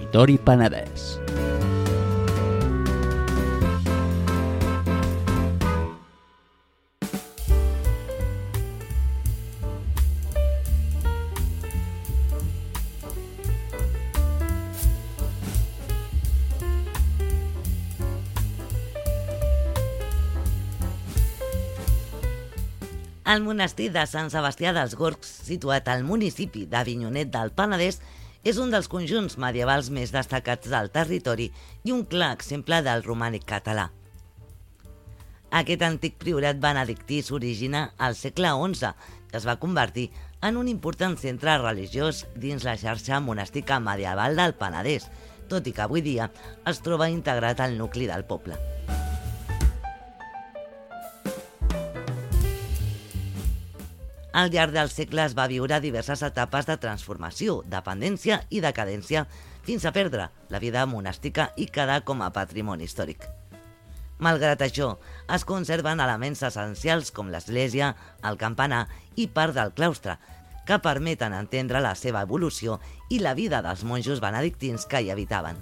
Territori Penedès. El monestir de Sant Sebastià dels Gorgs, situat al municipi d'Avinyonet del Penedès, és un dels conjunts medievals més destacats del territori i un clar exemple del romànic català. Aquest antic priorat benedictí s'origina al segle XI, que es va convertir en un important centre religiós dins la xarxa monàstica medieval del Penedès, tot i que avui dia es troba integrat al nucli del poble. Al llarg dels segles va viure diverses etapes de transformació, dependència i decadència, fins a perdre la vida monàstica i quedar com a patrimoni històric. Malgrat això, es conserven elements essencials com l'església, el campanar i part del claustre, que permeten entendre la seva evolució i la vida dels monjos benedictins que hi habitaven.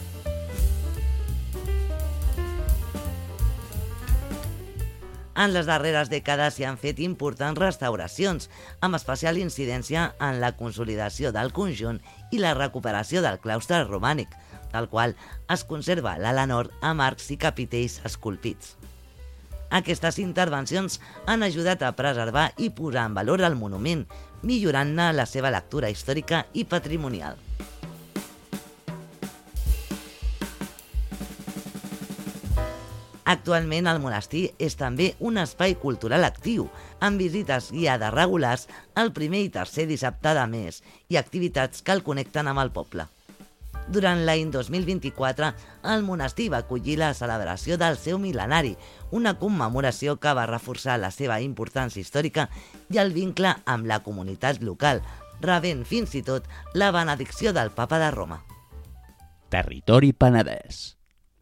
En les darreres dècades s'hi han fet importants restauracions, amb especial incidència en la consolidació del conjunt i la recuperació del claustre romànic, del qual es conserva l'ala nord amb arcs i capitells esculpits. Aquestes intervencions han ajudat a preservar i posar en valor el monument, millorant-ne la seva lectura històrica i patrimonial. Actualment el monestir és també un espai cultural actiu, amb visites guiades regulars el primer i tercer dissabte de mes i activitats que el connecten amb el poble. Durant l'any 2024, el monestir va acollir la celebració del seu mil·lenari, una commemoració que va reforçar la seva importància històrica i el vincle amb la comunitat local, rebent fins i tot la benedicció del Papa de Roma. Territori Penedès.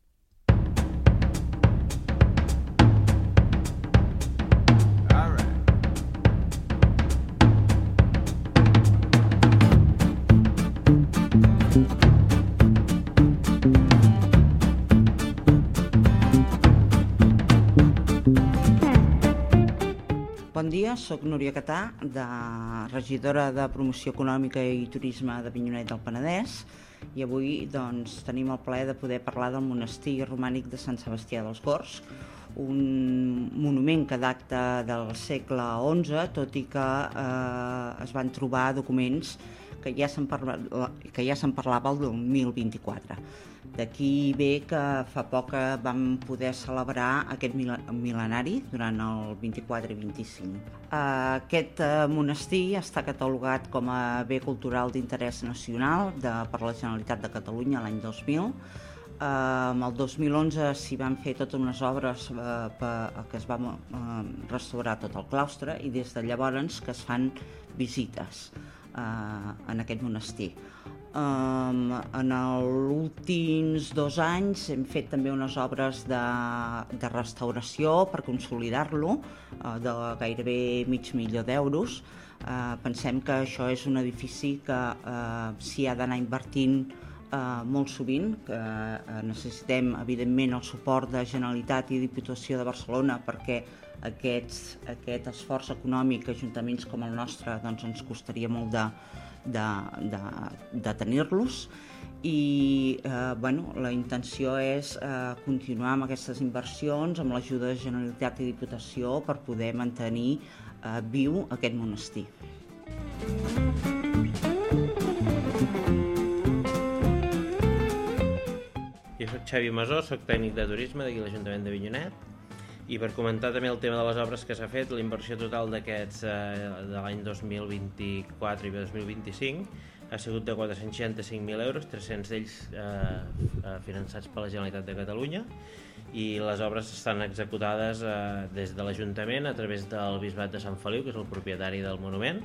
Bon dia, soc Núria Catà, regidora de Promoció Econòmica i Turisme d'Avinyonet del Penedès, i avui tenim el plaer de poder parlar del monestir romànic de Sant Sebastià dels Gorgs, un monument que data del segle XI, tot i que es van trobar documents que ja se'n parlava el 2024. D'aquí ve que fa poc vam poder celebrar aquest mil·lenari durant el 24 i 25. Aquest monestir està catalogat com a bé cultural d'interès nacional per la Generalitat de Catalunya l'any 2000. El 2011 s'hi van fer totes unes obres que es va restaurar tot el claustre i des de llavors que es fan visites en aquest monestir. En els últims 2 anys hem fet també unes obres de restauració per consolidar-lo, de gairebé $500.000. Pensem que això és un edifici que s'hi ha d'anar invertint molt sovint, que necessitem evidentment el suport de Generalitat i Diputació de Barcelona perquè aquest esforç econòmic a ajuntaments com el nostre ens costaria molt de tenir-los i la intenció és continuar amb aquestes inversions amb l'ajuda de Generalitat i Diputació per poder mantenir viu aquest monestir. Jo soc Xavi Masó, soc tècnic de turisme d'aquí a l'Ajuntament d'Avinyonet i per comentar també el tema de les obres que s'ha fet, la inversió total d'aquests de l'any 2024 i 2025 ha sigut de €465.000, 300 d'ells finançats per la Generalitat de Catalunya i les obres estan executades des de l'Ajuntament a través del Bisbat de Sant Feliu, que és el propietari del monument,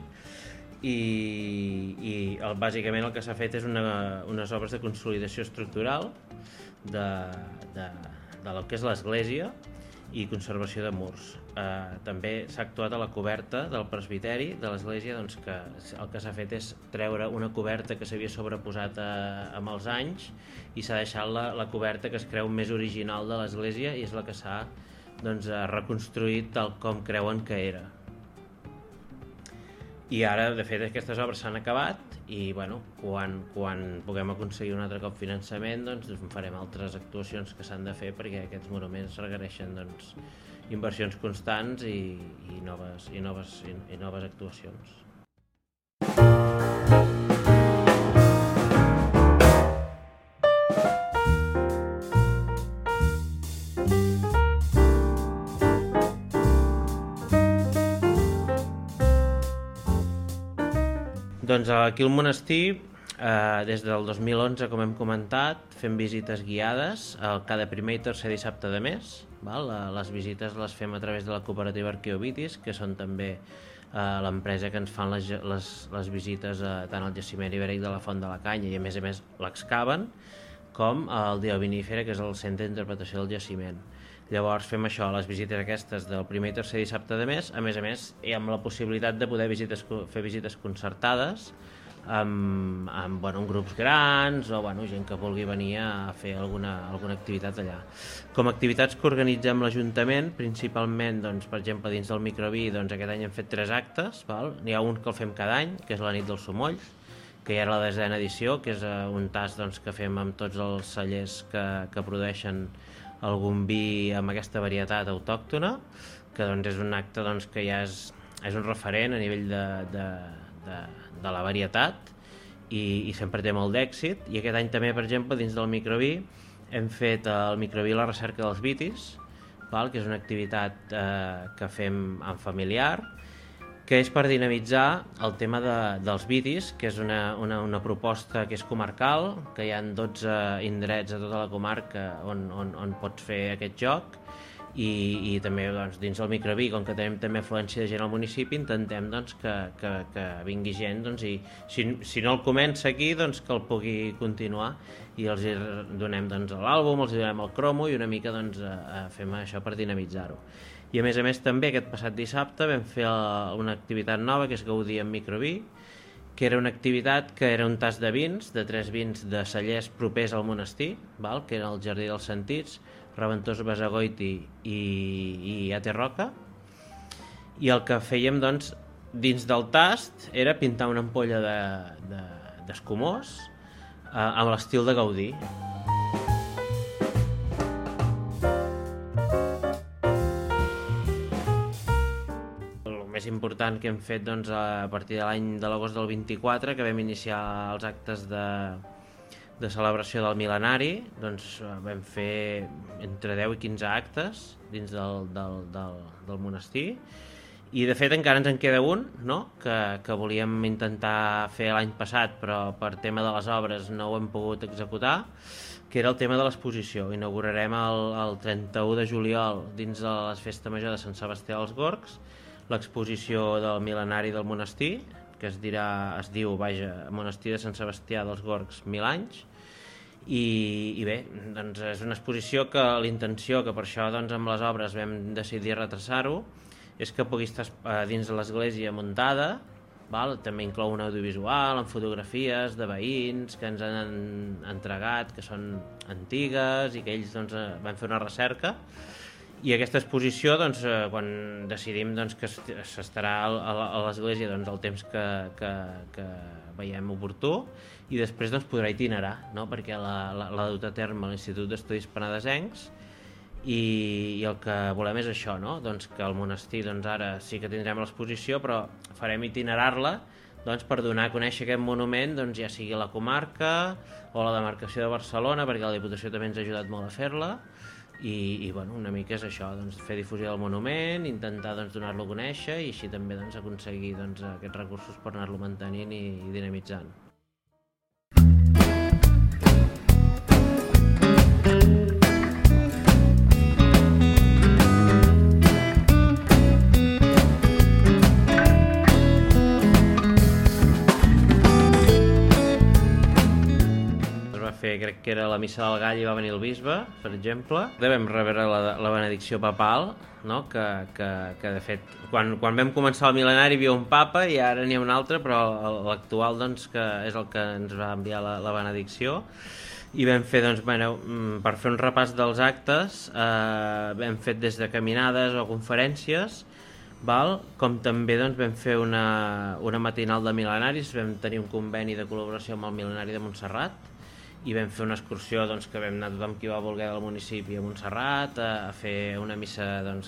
i bàsicament el que s'ha fet és unes obres de consolidació estructural de lo que és l'església i conservació de murs. també s'ha actuat a la coberta del presbiteri de l'església, doncs, que el que s'ha fet és treure una coberta que s'havia sobreposat amb els anys i s'ha deixat la coberta que es creu més original de l'església i és la que s'ha reconstruït tal com creuen que era. I ara, de fet, aquestes obres s'han acabat i quan puguem aconseguir un altre cop finançament farem altres actuacions que s'han de fer perquè aquests monuments requereixen inversions constants i noves actuacions. Doncs aquí al monestir, des del 2011, com hem comentat, fem visites guiades cada primer i tercer dissabte de mes. Les visites les fem a través de la cooperativa Arqueovitis, que són també l'empresa que ens fan les visites tant al jaciment ibèric de la Font de la Canya i a més l'excaven, com el Diovinífera, que és el centre d'interpretació del jaciment. Llavors fem això, les visites aquestes del primer i tercer dissabte de mes, a més hi amb la possibilitat de poder fer visites concertades amb grups grans o gent que vulgui venir a fer alguna activitat allà. Com a activitats que organitzem l'Ajuntament, principalment, per exemple, dins del microví, aquest any hem fet 3 actes. N'hi ha un que el fem cada any, que és la nit dels somolls, que ja era la 10ª edició, que és un tast que fem amb tots els cellers que produeixen algun vi amb aquesta varietat autòctona, que és un acte que ja és un referent a nivell de la varietat i sempre té molt d'èxit. I aquest any també, per exemple, dins del microví, hem fet el microví la recerca dels vitis, que és una activitat que fem en familiar, que és per dinamitzar el tema dels vitis, que és una proposta que és comarcal, que hi ha 12 indrets a tota la comarca on pots fer aquest joc, i també dins el microví, com que tenim també afluència de gent al municipi, intentem que vingui gent i si no el comença aquí, que el pugui continuar i els donem l'àlbum, els donem el cromo i una mica fem això per dinamitzar-ho. I a més també aquest passat dissabte vam fer una activitat nova que és Gaudir en microví, que era una activitat que era un tast de vins, de 3 vins de cellers propers al monestir, que era el Jardí dels Sentits, Reventós Besagoiti i Ate Roca, i el que fèiem dins del tast era pintar una ampolla d'escumós amb l'estil de Gaudí. Més important que hem fet a partir de l'any de l'agost del 24, que vam iniciar els actes de celebració del mil·lenari, vam fer entre 10 i 15 actes dins del monestir, i de fet encara ens en queda un, que volíem intentar fer l'any passat, però per tema de les obres no ho hem pogut executar, que era el tema de l'exposició. Inaugurarem el 31 de juliol dins de la Festa Major de Sant Sebastià dels Gorgs l'exposició del mil·lenari del monestir, que es diu Monestir de Sant Sebastià dels Gorgs 1000 anys, i bé, és una exposició que l'intenció, que per això amb les obres vam decidir retrasar-ho, és que pugui estar dins de l'església muntada, també inclou un audiovisual amb fotografies de veïns que ens han entregat, que són antigues i que ells van fer una recerca. I aquesta exposició, quan decidim que s'estarà a l'església el temps que veiem oportú, i després podrà itinerar, perquè l'ha dut a terme l'Institut d'Estudis Penedesencs, i el que volem és això, que el monestir ara sí que tindrem l'exposició, però farem itinerar-la per donar a conèixer aquest monument, ja sigui a la comarca o a la demarcació de Barcelona, perquè la Diputació també ens ha ajudat molt a fer-la. I una mica és això, fer difusió del monument, intentar donar-lo a conèixer i així també aconseguir aquests recursos per anar-lo mantenint i dinamitzant. crec que era la missa del Gall i va venir el bisbe, per exemple. Vam rebre la benedicció papal, no? que de fet, quan vam començar el mil·lenari hi havia un papa i ara n'hi ha un altre, però l'actual doncs, que és el que ens va enviar la benedicció. I vam fer, doncs, per fer un repàs dels actes, vam fet des de caminades o conferències, com també doncs, vam fer una matinal de mil·lenaris, vam tenir un conveni de col·laboració amb el Mil·lenari de Montserrat i vam fer una excursió doncs, que vam anar tothom qui va voler del municipi a Montserrat a fer una missa doncs,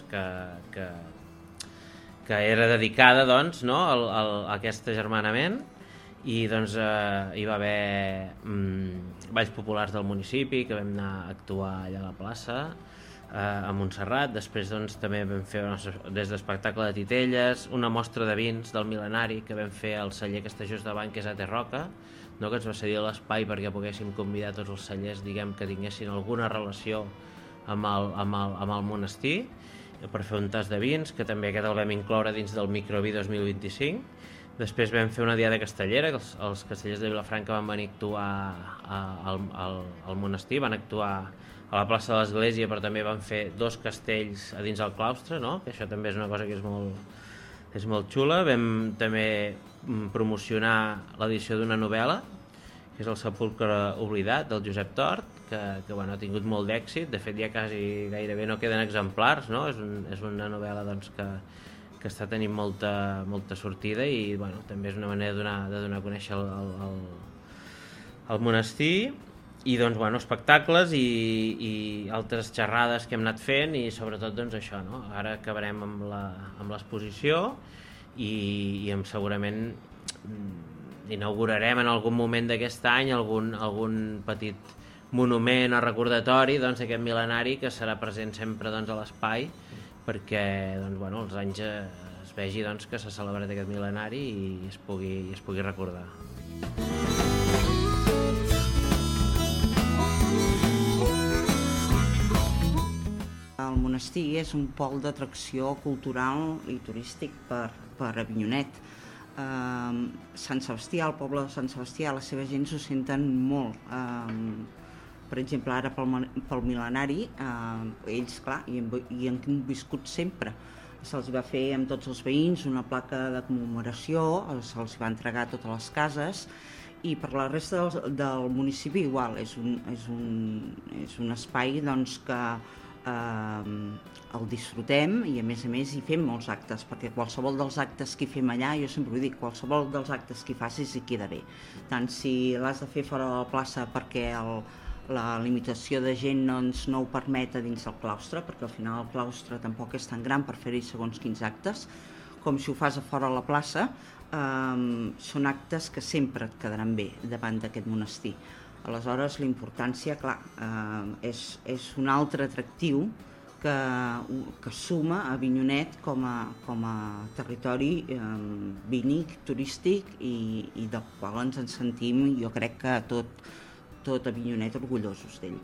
que era dedicada doncs, no, a aquest agermanament. I doncs hi va haver balls populars del municipi que vam anar a actuar allà a la plaça a Montserrat. Després doncs, també vam fer des d'espectacle de titelles, una mostra de vins del mil·lenari que vam fer al celler que està just davant, que és a Terroca, no? Que ens va cedir l'espai perquè poguéssim convidar tots els cellers, diguem, que tinguessin alguna relació amb el monestir, per fer un tas de vins, que també aquest el vam incloure dins del Microvi 2025. Després vam fer una diada castellera, que els castellers de Vilafranca van venir a actuar al monestir, van actuar a la plaça de l'Església, però també van fer 2 castells a dins del claustre, no? Que això també és una cosa que és molt xula. Vam també promocionar l'edició d'una novel·la, que és El sepulcre oblidat, del Josep Tort, que ha tingut molt d'èxit. De fet, ja gairebé no queden exemplars, no? És una novel·la doncs, que està tenint molta sortida i també és una manera de donar a conèixer el monestir. I doncs, espectacles i altres xerrades que hem anat fent i sobretot doncs, això, no? Ara acabarem amb l'exposició i segurament inaugurarem en algun moment d'aquest any algun petit monument o recordatori d'aquest mil·lenari que serà present sempre a l'espai perquè els anys es vegi que s'ha celebrat aquest mil·lenari i es pugui recordar. El monestir és un pol d'atracció cultural i turístic per Avinyonet. Sant Sebastià, el poble de Sant Sebastià, la seva gent s'ho senten molt. Per exemple, ara pel mil·lenari, ells, clar, hi han viscut sempre. Se'ls va fer amb tots els veïns una placa de commemoració, se'ls va entregar a totes les cases, i per la resta del municipi igual, és un espai que el disfrutem i a més hi fem molts actes, perquè qualsevol dels actes que hi fem allà, jo sempre ho dic, qualsevol dels actes que hi facis hi queda bé. Tant si l'has de fer fora de la plaça perquè la limitació de gent no ho permet a dins del claustre, perquè al final el claustre tampoc és tan gran per fer-hi segons quins actes, com si ho fas a fora de la plaça, són actes que sempre et quedaran bé davant d'aquest monestir. Aleshores, la importància, clar, és un altre atractiu que suma a Avinyonet com a territori vinícola, turístic i del qual ens en sentim, jo crec que tot Avinyonet orgullosos d'ell.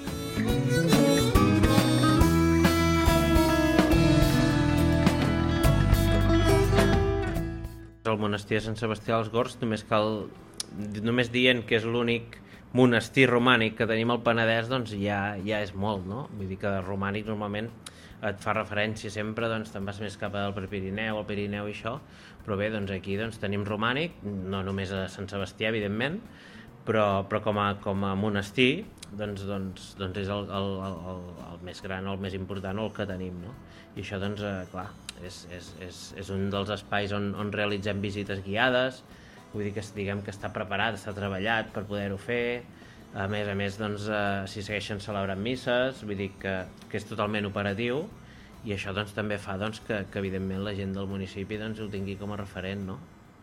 El monestir de Sant Sebastià dels Gorgs només dient que és l'únic monestir romànic que tenim al Penedès, doncs ja és molt, no? Vull dir que de romànic normalment et fa referència sempre, doncs te'n vas més cap al Prepirineu, al Pirineu i això, però bé, doncs aquí tenim romànic, no només a Sant Sebastià, evidentment, però com a monestir doncs és el més gran o el més important o el que tenim, no? I això, doncs, clar, és un dels espais on realitzem visites guiades. Vull dir que diguem que està preparat, està treballat per poder-ho fer. A més, doncs, s'hi segueixen celebrant misses, vull dir que és totalment operatiu i això doncs, també fa que evidentment la gent del municipi ho tingui com a referent, no?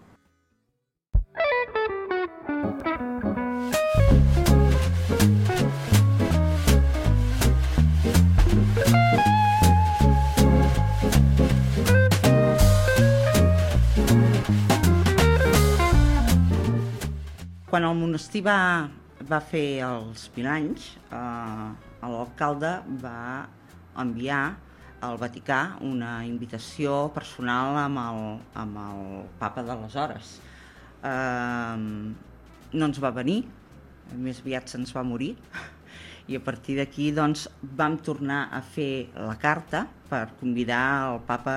Quan el monestir va fer els 1000 anys, l'alcalde va enviar al Vaticà una invitació personal amb el papa d'aleshores. No ens va venir, més aviat se'ns va morir, i a partir d'aquí doncs, vam tornar a fer la carta per convidar el papa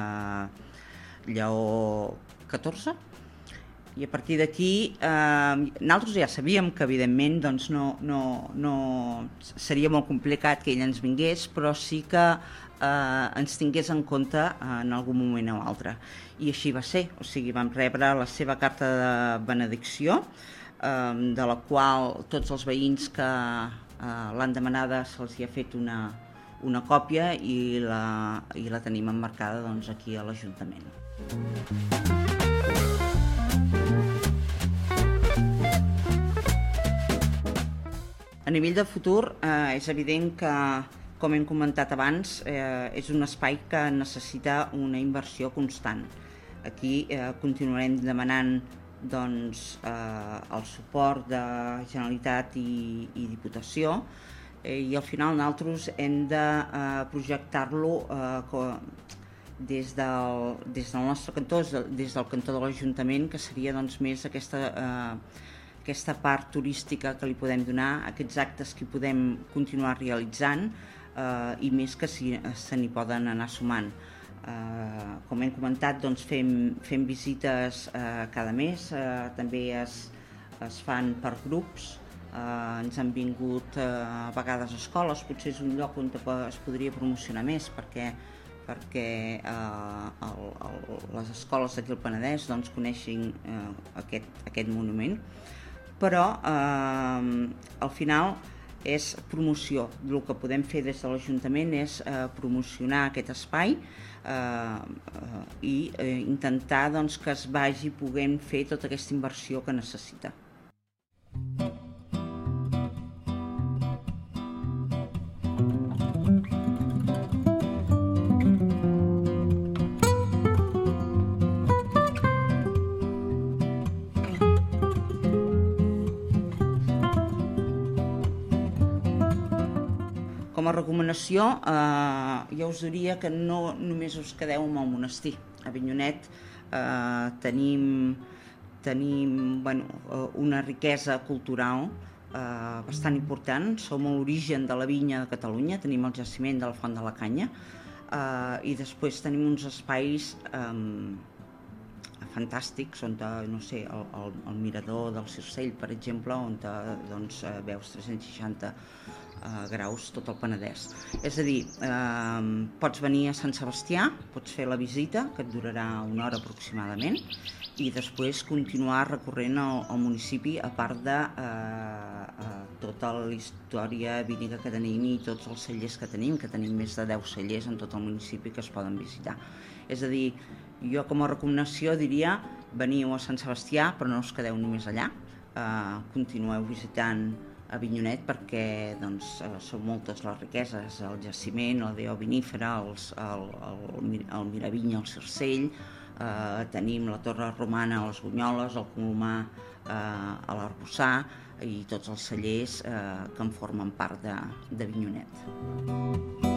Lleó XIV, i a partir d'aquí nosaltres ja sabíem que evidentment doncs, no seria molt complicat que ell ens vingués, però sí que ens tingués en compte en algun moment o altre. I així va ser, o sigui, vam rebre la seva carta de benedicció, de la qual tots els veïns que l'han demanada se'ls hi ha fet una còpia i la tenim emmarcada doncs, aquí a l'Ajuntament. A nivell de futur, és evident que, com hem comentat abans, és un espai que necessita una inversió constant. Aquí continuarem demanant doncs, el suport de Generalitat i Diputació, i al final nosaltres hem de projectar-lo des del nostre cantó, des del cantó de l'Ajuntament, que seria doncs, més aquesta part turística que li podem donar, aquests actes que podem continuar realitzant i més que se n'hi poden anar sumant. Com hem comentat, doncs, fem visites cada mes, també es fan per grups, ens han vingut a vegades escoles, potser és un lloc on es podria promocionar més perquè les escoles d'aquí al Penedès doncs, coneixin aquest monument, però al final és promoció. El que podem fer des de l'Ajuntament és promocionar aquest espai i intentar doncs, que es vagi podent fer tota aquesta inversió que necessita. Com a recomanació, jo us diria que no només us quedeu amb el monestir. A Avinyonet tenim una riquesa cultural bastant important. Som l'origen de la vinya de Catalunya, tenim el jaciment de la Font de la Canya i després tenim uns espais fantàstics on, no sé, el mirador del Circell, per exemple, on doncs, veus 360 graus tot el Penedès. És a dir, pots venir a Sant Sebastià, pots fer la visita, que et durarà una hora aproximadament, i després continuar recorrent el municipi, a part de tota la història vínica que tenim i tots els cellers que tenim més de 10 cellers en tot el municipi que es poden visitar. És a dir, jo com a recomanació diria, veniu a Sant Sebastià, però no us quedeu només allà, continueu visitant Avinyonet perquè doncs, són moltes les riqueses, el jaciment, la deo vinífera, el Miravinya, el Circell, tenim la Torre Romana a les Bunyoles, el Colomar a l'Arboçar i tots els cellers que en formen part d'Avinyonet.